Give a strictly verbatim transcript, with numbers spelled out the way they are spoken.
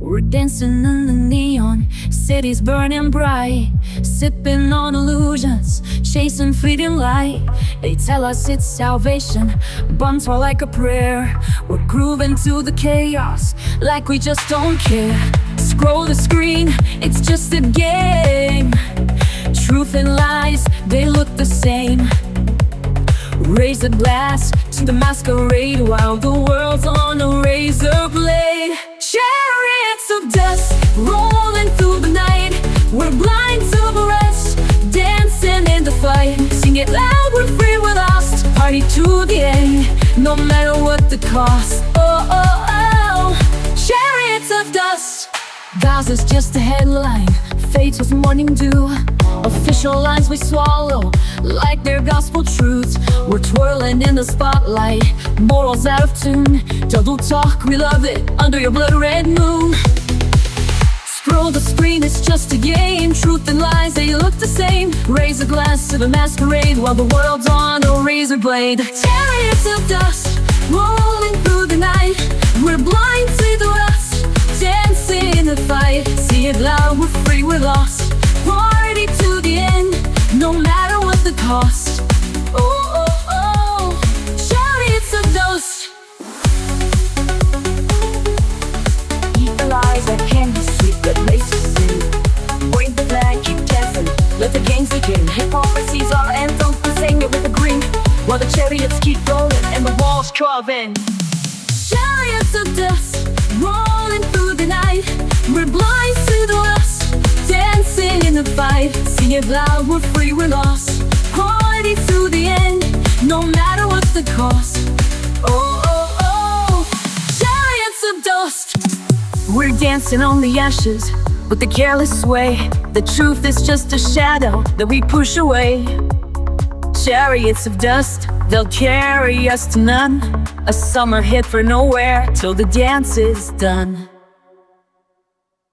We're dancing in the neon, cities burning bright, sipping on illusions, chasing fleeting light. They tell us it's salvation, bumps are like a prayer. We're grooving to the chaos, like we just don't care. Scroll the screen, it's just a game. Truth and lies, they look the same. Raise a glass to the masquerade while the world's on a razor blade. Chariots of dust rolling through the night. We're blind to the rush, dancing in the fight. Sing it loud, we're free, we're lost. Party to the end, no matter what the cost. Oh, oh, oh, chariots of dust. Vows is just a headline, fate was morning dew. Official lines we swallow, like they're gospel truths. We're twirling in the spotlight, morals out of tune. Double talk, we love it, under your blood red moon. Scroll the screen, it's just a game. Truth and lies, they look the same. Raise a glass to the masquerade while the world's on a razor blade. Chariots of dust, rolling through the night. We're blind to the rust, dancing in the fight. See it loud, we're free, we're lost. Party to the end, no matter what the cost. Oh, oh, oh, chariots of dust. Eat the lies that can be sweet, but laces sin. Wave the flag, keep dancing, let the games begin. Hypocrisy's our anthem, we sing it with a grin, while the chariots keep rolling and the walls carve in. Chariots of dust, rolling through the night. We're blind to the rust, dancing in the fight. Sing it loud, we're free, we're lost. Party to the end, no matter what the cost. Oh, oh, oh, chariots of dust. We're dancing on the ashes with a careless sway. The truth is just a shadow that we push away. Chariots of dust, they'll carry us to none. A summer hit for nowhere till the dance is done.